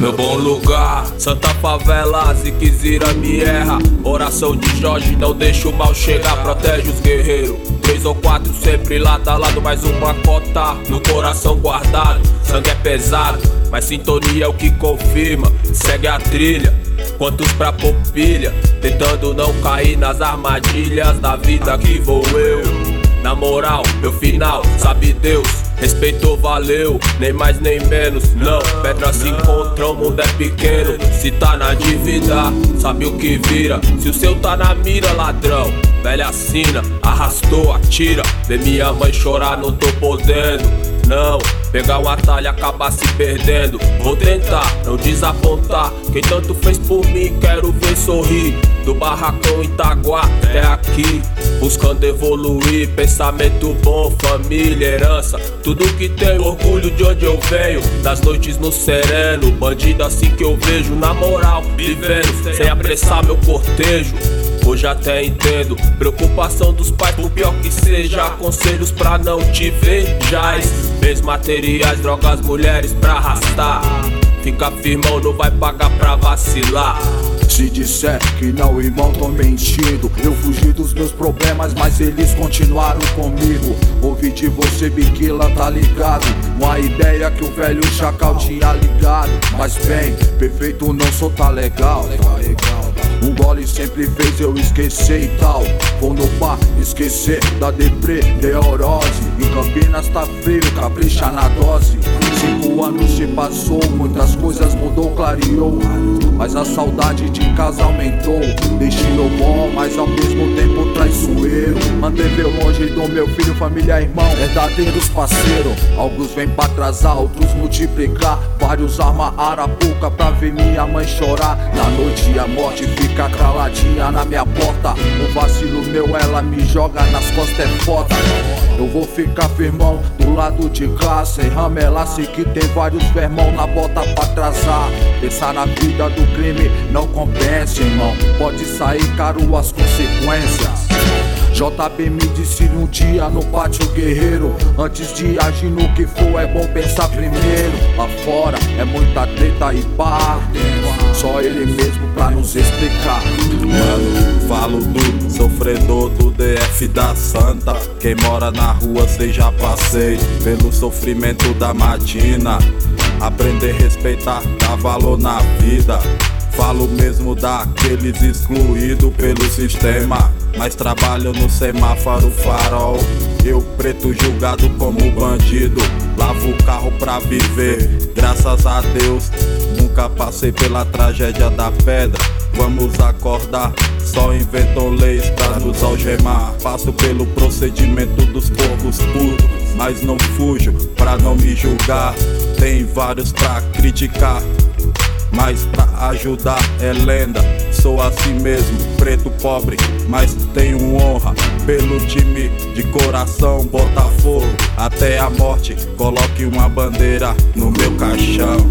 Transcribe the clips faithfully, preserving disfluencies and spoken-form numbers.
Meu bom lugar, Santa Favela, Ziquezira me erra. Oração de Jorge, não deixa o mal chegar, protege os guerreiros. Três ou quatro sempre lado a lado, mais uma cota no coração guardado. Sangue é pesado, mas sintonia é o que confirma. Segue a trilha, quantos pra popilha, tentando não cair nas armadilhas da vida que vou eu. Na moral, meu final, sabe Deus, respeitou, valeu, nem mais nem menos. Não, pedras se encontram, o mundo é pequeno. Se tá na dívida, sabe o que vira. Se o seu tá na mira, ladrão, velha sina, arrastou, atira. Vê minha mãe chorar, não tô podendo. Não, pegar um atalho e acabar se perdendo. Vou tentar, não desapontar. Quem tanto fez por mim, quero ver sorrir. Do barracão Itaguá até aqui, buscando evoluir. Pensamento bom, família, herança, tudo que tenho, orgulho de onde eu venho. Das noites no sereno, bandido assim que eu vejo. Na moral, vivendo, sem apressar meu cortejo. Hoje até entendo, preocupação dos pais, por pior que seja. Conselhos pra não te vejais, bens materiais, drogas, mulheres pra arrastar. Fica firmão, não vai pagar pra vacilar. Se disser que não, irmão, tô mentindo. Eu fugi dos meus problemas, mas eles continuaram comigo. Ouvi de você, Biquila, tá ligado? Uma ideia que o velho Chacal tinha ligado. Mas bem, perfeito não sou, tá legal, tá legal. Um gole sempre fez eu esquecer e tal. Vou no bar, esquecer da deprê, neurose. Em Campinas tá frio, capricha na dose. Cinco anos se passou, muitas coisas mudou, clareou. Mas a saudade de casa aumentou. Deixei eu bom, mas ao mesmo tempo traiçoeiro. Manteve eu longe do meu filho, família, irmão, verdadeiros parceiros. Alguns vêm pra atrasar, outros multiplicar. Vários arma arapuca pra ver minha mãe chorar. Na noite a morte fica caladinha na minha porta. Um vacilo meu, ela me joga nas costas, é foda. Eu vou ficar firmão do lado de cá, sem ramelar. Sei que tem vários vermão na bota pra atrasar. Pensar na vida do crime não compensa, irmão. Pode sair caro as consequências. J B me disse um dia no pátio guerreiro: antes de agir no que for é bom pensar primeiro. Lá fora é muita treta e pá, só ele mesmo pra nos explicar. Mano, falo do sofredor do D F da Santa. Quem mora na rua cê já passei pelo sofrimento da matina. Aprender a respeitar, dar valor na vida. Falo mesmo daqueles excluídos pelo sistema, mas trabalho no semáforo farol. Eu preto julgado como bandido, lavo o carro pra viver. Graças a Deus, nunca passei pela tragédia da pedra. Vamos acordar, só inventam leis pra nos algemar. Passo pelo procedimento dos porcos putos, mas não fujo pra não me julgar. Tem vários pra criticar, mas pra ajudar é lenda. Sou assim mesmo, preto pobre, mas tenho honra pelo time de coração Botafogo. Até a morte, coloque uma bandeira no meu caixão.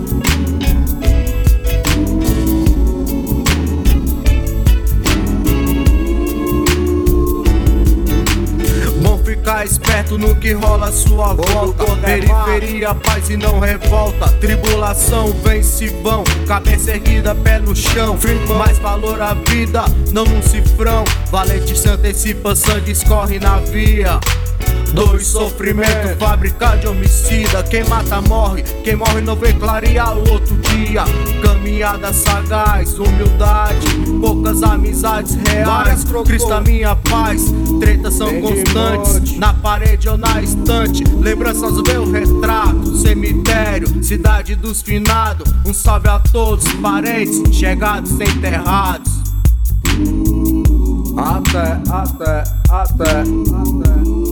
Ficar esperto no que rola à sua volta. Periferia, paz e não revolta. Tribulação, vem se vão. Cabeça erguida, pé no chão. Mais valor à vida, não num cifrão. Valente se antecipa, sangue escorre na via. Dois sofrimento, fábrica de homicida. Quem mata morre, quem morre não vê clarear o outro dia. Caminhada sagaz, humildade, poucas amizades reais. Cristo a minha paz, tretas são constantes. Na parede ou na estante, lembranças meu retrato. Cemitério, cidade dos finados. Um salve a todos, parentes, chegados sem enterrados. Até, até, até, até.